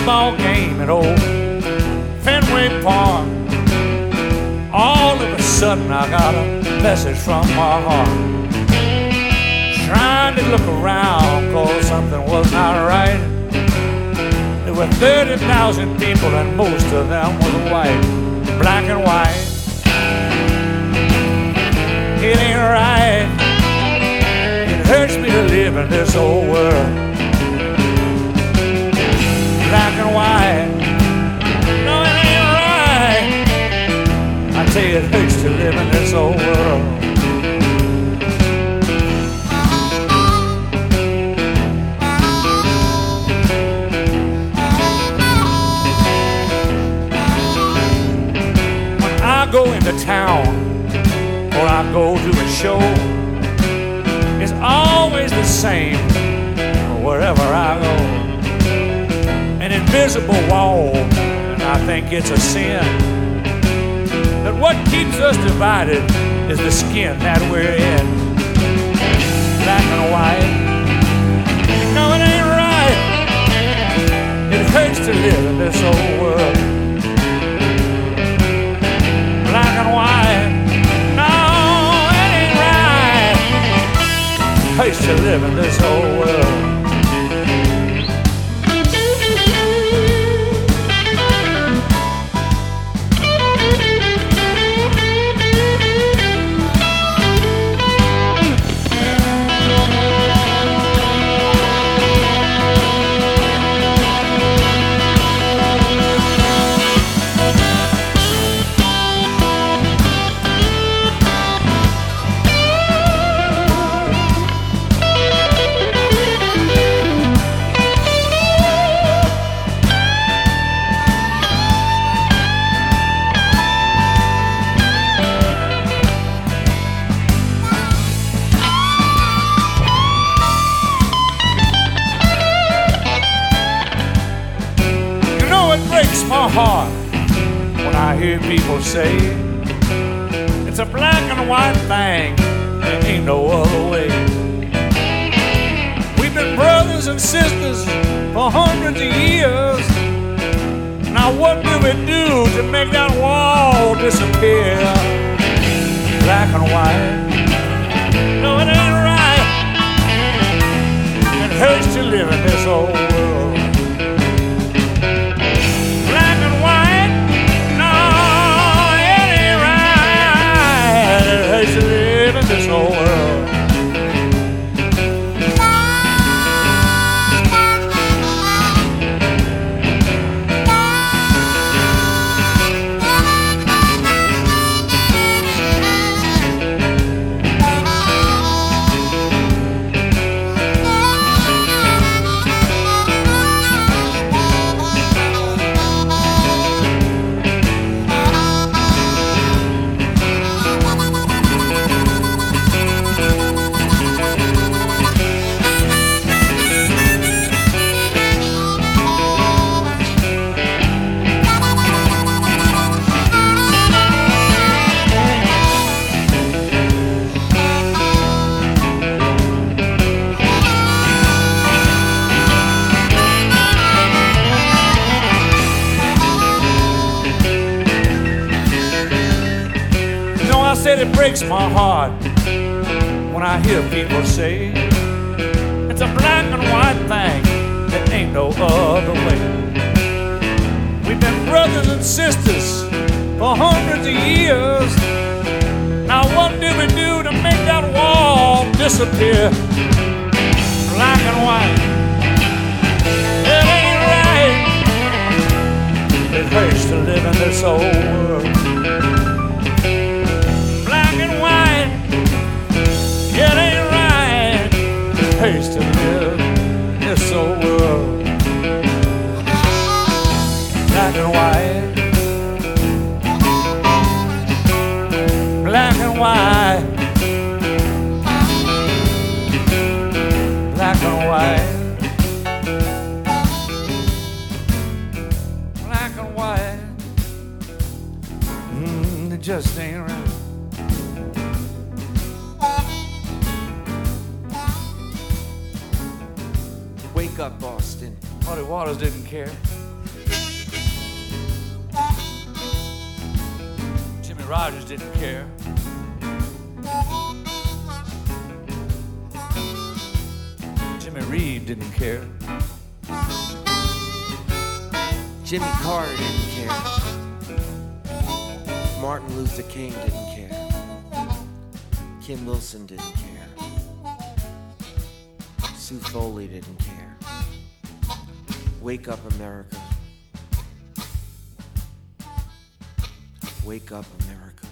baseball game at old Fenway Park. All of a sudden I got a message from my heart, trying to look around cause something was not right. There were 30,000 people and most of them was white, black and white. It ain't right. It hurts me to live in this old world, black and white. No, it ain't right. I tell you, it hurts to live in this old world. When I go into town or I go to a show, it's always the same wherever I go. An invisible wall, and I think it's a sin. But what keeps us divided is the skin that we're in, black and white. No, it ain't right. It hurts to live in this old world, black and white. No, it ain't right. It hurts to live in this old world. Breaks my heart when I hear people say it's a black and white thing, there ain't no other way. We've been brothers and sisters for hundreds of years. Now what do we do to make that wall disappear? Black and white. No, it ain't right. It hurts to live in this old world. To live in this whole world. I said it breaks my heart when I hear people say it's a black and white thing, there ain't no other way. We've been brothers and sisters for hundreds of years. Now what do we do to make that wall disappear? Black and white, it ain't right. It hurts to live in this old world. It ain't right. It hurts to live in this old world. Black and white. Black and white. Black and white. Black and white. It just ain't right. Wake up, Boston. Muddy Waters didn't care. Rogers didn't care. Jimmy Reed didn't care. Jimmy Carter didn't care. Martin Luther King didn't care. Kim Wilson didn't care. Sue Foley didn't care. Wake up, America. Wake up, America.